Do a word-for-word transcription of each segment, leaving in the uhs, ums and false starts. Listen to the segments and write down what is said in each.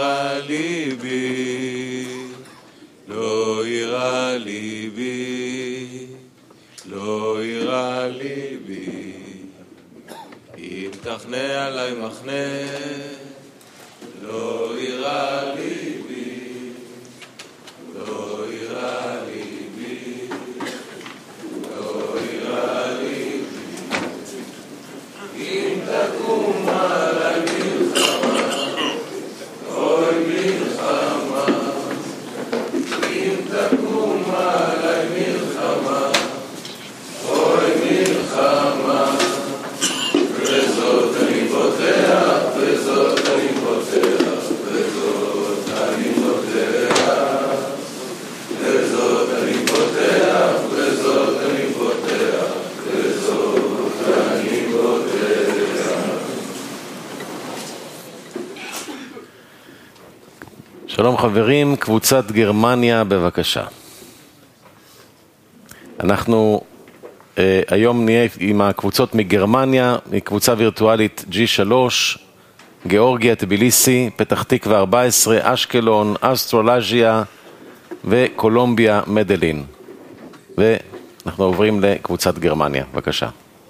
יירא ליבי, לא יירא ליבי, לא יירא ליבי, אם תחנה עלי מחנה, לא יירא ליבי, לא יירא ליבי, לא יירא ליבי, אם תקום עלי מלחמה, אוי מלחמה, אם תקום עלי מלחמה, אוי מלחמה, וזאת אני פותח, וזאת אני פותח, וזאת אני פותח, וזאת אני פותח, וזאת אני פותח, וזאת אני פותח. שלום חברים, קבוצת גרמניה בבקשה. אנחנו אה, היום נהיה עם הקבוצות מגרמניה, מקבוצה וירטואלית ג'י שלוש, גיאורגיה, טביליסי, פתח תקווה ארבע עשרה, אשקלון, אסטרולגיה וקולומביה, מדלין. ואנחנו עוברים לקבוצת גרמניה, בבקשה.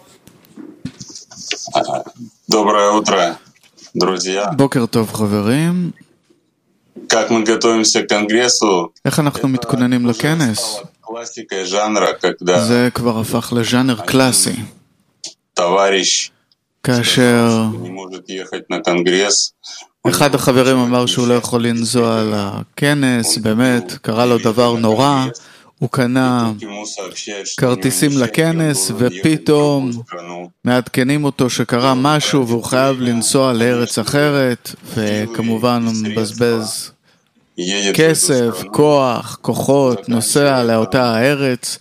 Доброе утро, друзья. בוקר טוב חברים. Как мы готовимся к конгрессу? איך אנחנו מתכוננים לכנס? Классика жанра, когда זה כבר הפך לז'אנר קלאסי. товарищ כאשר не может ехать на конгресс. אחד החברים אמר שהוא לא יכול לנסוע לכנס, באמת, קרה לו דבר נורא, הוא קנה כרטיסים לכנס ופתאום מעדכנים אותו שקרה משהו והוא חייב לנסוע לארץ אחרת, וכמובן הוא מבזבז כסף, כוח, כוחות, נוסע לאותה הארץ,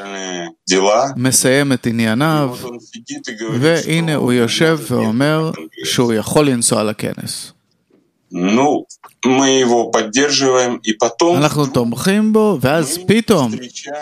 מסיים את ענייניו, והנה הוא יושב ואומר שהוא יכול לנסוע לכנס. Ну, мы его поддерживаем, и потом אנחנו תומכים בו, ואז פתאום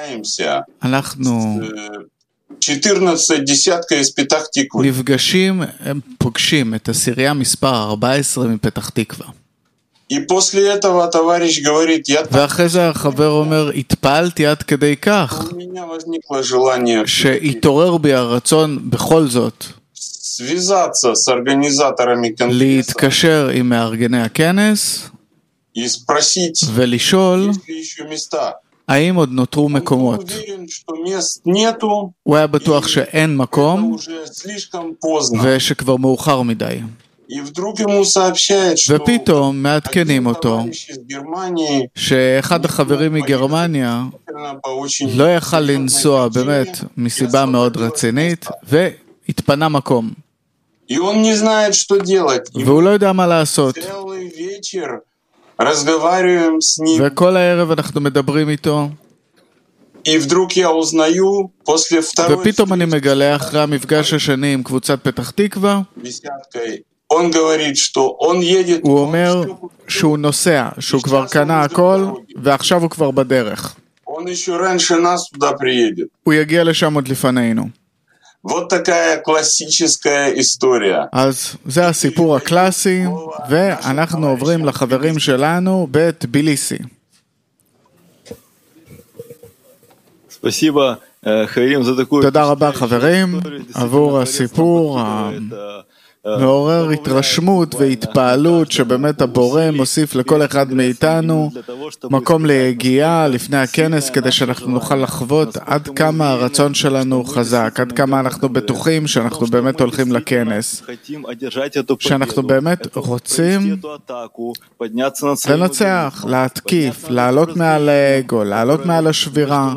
אנחנו четырнадцать десятка из פתח תקווה. נפגשים, הם פוגשים את הסירייה מספר ארבע עשרה מפתח תקווה. И после этого товарищ говорит, я ואחרי זה החבר אומר, התפעלתי עד כדי כך, у меня возникло желание שהתעורר בי הרצון בכל זאת связаться с организаторами конгресса להתקשר עם מארגני הכנס и sпросить, ולשאול есть ли еще места. האם עוד נותרו Он מקומות. уверен, что мест нету, הוא היה בטוח שאין это מקום уже слишком поздно. ושכבר מאוחר מדי. И вдруг ему сообщают, что ופתאום מעדכנים אותו товарищ из Германии שאחד החברים מגרמניה по очень לא יכל לנסוע באמת מסיבה מאוד רצינית והתפנה מקום. И он не знает, что делать. И והוא לא יודע מה לעשות. целый вечер разговариваем с ним. וכל הערב אנחנו מדברים איתו. И вдруг я узнаю после второй ופתאום אני מגלה אחרי המפגש השני עם קבוצת פתח תקווה, десяткой, он говорит, что он едет. הוא אומר שהוא נוסע, שהוא כבר קנה הכל ועכשיו הוא כבר בדרך. Он еще раньше нас туда приедет. הוא יגיע לשם עוד לפנינו. Вот такая классическая история. אז זה הסיפור הקלאסי, ואנחנו עוברים לחברים שלנו בטביליסי. Спасибо, Хаирим, за такую... תודה רבה חברים עבור הסיפור מעורר התרשמות והתפעלות שבאמת הבורא מוסיף לכל אחד מאיתנו מקום להגיעה לפני הכנס כדי שאנחנו נוכל לחוות עד כמה הרצון שלנו חזק, עד כמה אנחנו בטוחים שאנחנו באמת הולכים לכנס, שאנחנו באמת רוצים לנצח, להתקיף, לעלות מעל האגו, לעלות מעל השבירה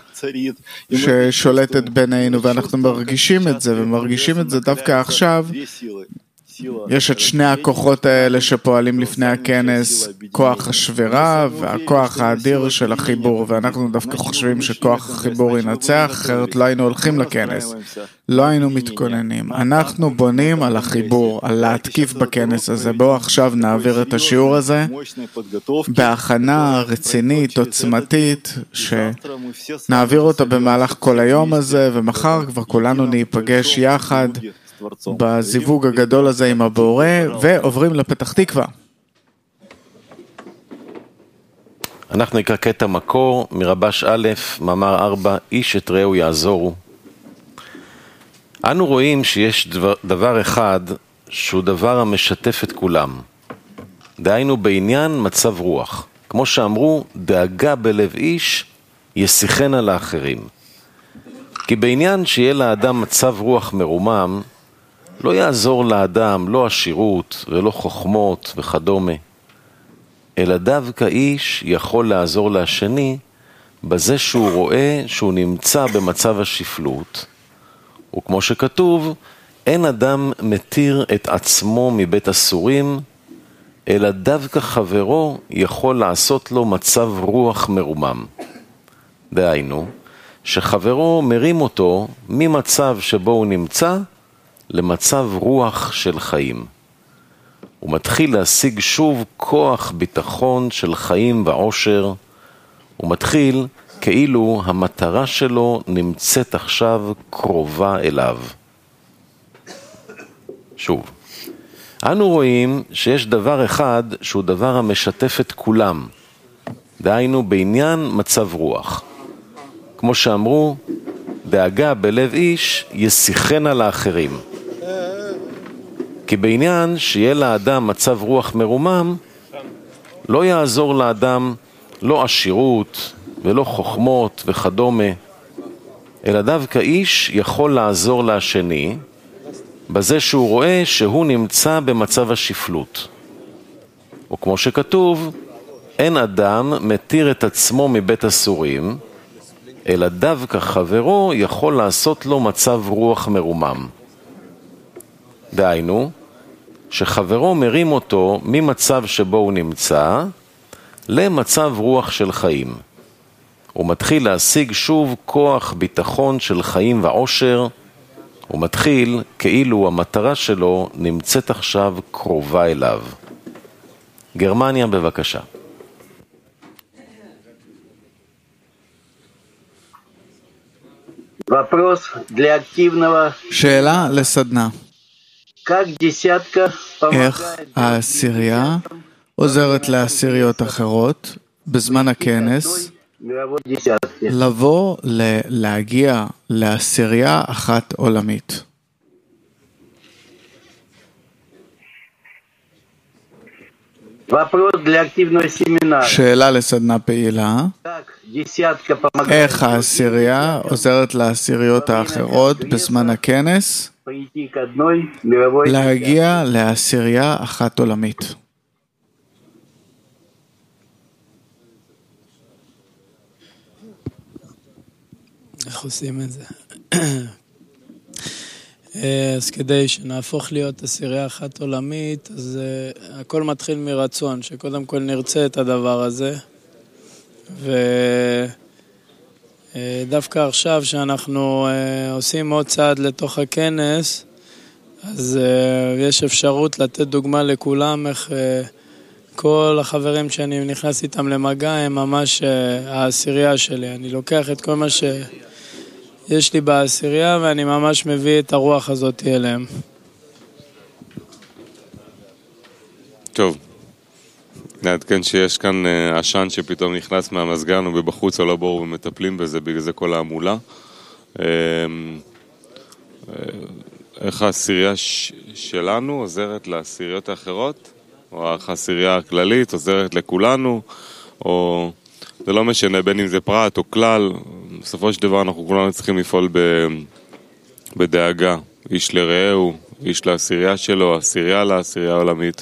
ששולטת בינינו, ואנחנו מרגישים את זה, ומרגישים את זה דווקא עכשיו. יש את שני הכוחות האלה שפועלים לפני הכנס, כוח השבירה והכוח האדיר של החיבור, ואנחנו דווקא חושבים שכוח החיבור ינצח, אחרת לא היינו הולכים לכנס, לא היינו מתכוננים. אנחנו בונים על החיבור, על להתקיף בכנס הזה. בואו עכשיו נעביר את השיעור הזה בהכנה רצינית, עוצמתית, שנעביר אותה במהלך כל היום הזה, ומחר כבר כולנו ניפגש יחד בזיווג הגדול הזה עם הבורא, ועוברים לפתח תקווה. אנחנו נקרא קטע מקור מרבש א', מאמר ארבע, איש את רעהו יעזורו. אנו רואים שיש דבר, דבר אחד שהוא דבר המשתף את כולם. דהיינו בעניין מצב רוח. כמו שאמרו, דאגה בלב איש ישיחנה לאחרים. כי בעניין שיהיה לאדם מצב רוח מרומם, לא יעזור לאדם לא עשירות ולא חוכמות וכדומה. אלא דווקא איש יכול לעזור לשני בזה שהוא רואה שהוא נמצא במצב השפלות. וכמו שכתוב, אין אדם מתיר את עצמו מבית אסורים, אלא דווקא חברו יכול לעשות לו מצב רוח מרומם. דהיינו, שחברו מרים אותו ממצב שבו הוא נמצא למצב רוח של חיים. הוא מתחיל להשיג שוב כוח ביטחון של חיים ועושר. הוא מתחיל כאילו המטרה שלו נמצאת עכשיו קרובה אליו. שוב, אנו רואים שיש דבר אחד שהוא דבר המשתף את כולם. דהיינו בעניין מצב רוח. כמו שאמרו, דאגה בלב איש ישיחנה לאחרים. כי בעניין שיהיה לאדם מצב רוח מרומם, לא יעזור לאדם לא עשירות ולא חוכמות וכדומה, אלא דווקא איש יכול לעזור לשני, בזה שהוא רואה שהוא נמצא במצב השפלות. וכמו שכתוב, אין אדם מתיר את עצמו מבית אסורים, אלא דווקא חברו יכול לעשות לו מצב רוח מרומם. דהיינו, שחברו מרים אותו ממצב שבו הוא נמצא למצב רוח של חיים. הוא מתחיל להשיג שוב כוח ביטחון של חיים ועושר. הוא מתחיל כאילו המטרה שלו נמצאת עכשיו קרובה אליו. גרמניה, בבקשה. שאלה לסדנה. איך העשירייה עוזרת לעשיריות אחרות בזמן הכנס לבוא להגיע לעשירייה אחת עולמית? שאלה לסדנה פעילה. איך העשירייה עוזרת לעשיריות האחרות בזמן הכנס להגיע לעשירייה אחת עולמית? איך עושים את זה? אז כדי שנהפוך להיות עשירייה אחת עולמית, אז הכל מתחיל מרצון, שקודם כל נרצה את הדבר הזה. ודווקא עכשיו שאנחנו עושים עוד צעד לתוך הכנס, אז יש אפשרות לתת דוגמה לכולם, איך כל החברים שאני נכנס איתם למגע הם ממש העשירייה שלי. אני לוקח את כל מה שיש לי בעשירייה ואני ממש מביא את הרוח הזאת אליהם. טוב, נעדכן שיש כאן עשן שפתאום נכנס מהמזגן ובחוץ או לא ברור ומטפלים בזה, בגלל זה כל העמולה. איך העשירייה שלנו עוזרת לעשיריות האחרות? או העשירייה הכללית עוזרת לכולנו? או זה לא משנה בין אם זה פרט או כלל, בסופו של דבר אנחנו כולנו צריכים לפעול בדאגה, איש לרעהו, איש לעשירייה שלו, עשירייה לעשירייה העולמית.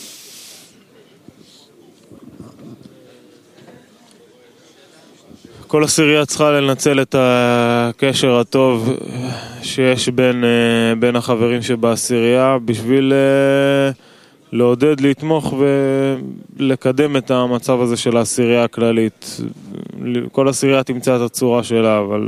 כל עשירייה צריכה לנצל את הקשר הטוב שיש בין, בין החברים שבעשירייה בשביל לעודד, לתמוך ולקדם את המצב הזה של העשירייה הכללית. כל עשירייה תמצא את הצורה שלה, אבל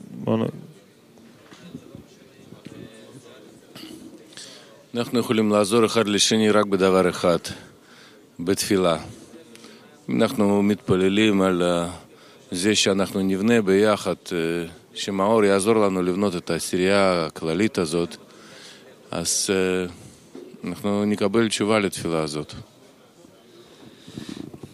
אנחנו יכולים לעזור אחד לשני רק בדבר אחד, בתפילה. אנחנו מתפללים על זה שאנחנו נבנה ביחד, שמאור יעזור לנו לבנות את העשירייה הכללית הזאת, אז אנחנו נקבל תשובה לתפילה הזאת.